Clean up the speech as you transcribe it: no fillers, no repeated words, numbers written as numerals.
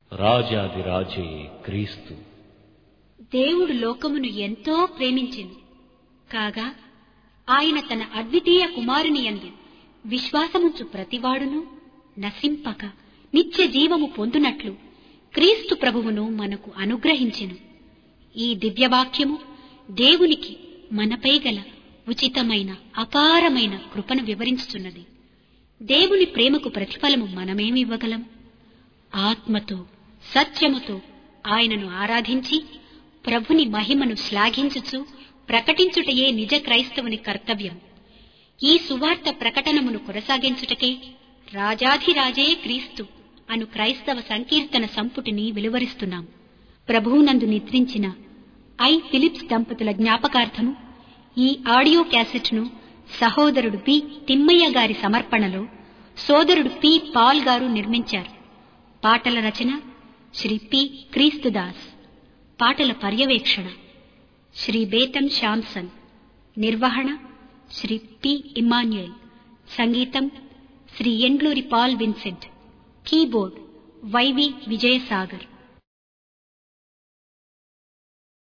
రాజాదిరాజే క్రీస్తు. దేవుడు లోకమును ఎంతో ప్రేమించెను, కాగా ఆయన తన అద్వితీయ కుమారుని యందు విశ్వాసముంచు ప్రతివాడును నశింపక నిత్య జీవము పొందునట్లు క్రీస్తు ప్రభువును మనకు అనుగ్రహించెను. ఈ దివ్యవాక్యము దేవునికి మనపై గల ఉచితమైన అపారమైన కృపను వివరించుచున్నది. దేవుని ప్రేమకు ప్రతిఫలము మనమేమి ఇవ్వగలం? ఆత్మతో సత్యముతో ఆయనను ఆరాధించి ప్రభుని మహిమను శ్లాఘించుచు ప్రకటించుటయే నిజ క్రైస్తవుని కర్తవ్యం. ఈ సువార్త ప్రకటనమును కొనసాగించుటకే రాజాధిరాజే క్రీస్తు అను క్రైస్తవ సంకీర్తన సంపుటిని వెలువరిస్తున్నాం. ప్రభువునందు నిద్రించిన ఐ. ఫిలిప్స్ దంపతుల జ్ఞాపకార్థము ఈ ఆడియో క్యాసెట్ను సహోదరుడు పి. తిమ్మయ్య గారి సమర్పణలో సోదరుడు పి. పాల్ గారు నిర్మించారు. పాటల రచన శ్రీ పి. క్రీస్తుదాస్. పాటల పర్యవేక్షణ శ్రీ బేతం శాంసన్. నిర్వహణ శ్రీ పి. ఇమ్మాన్యుయల్. సంగీతం Shri Endluri Paul Vincent. Keyboard Y V Vijayasagar.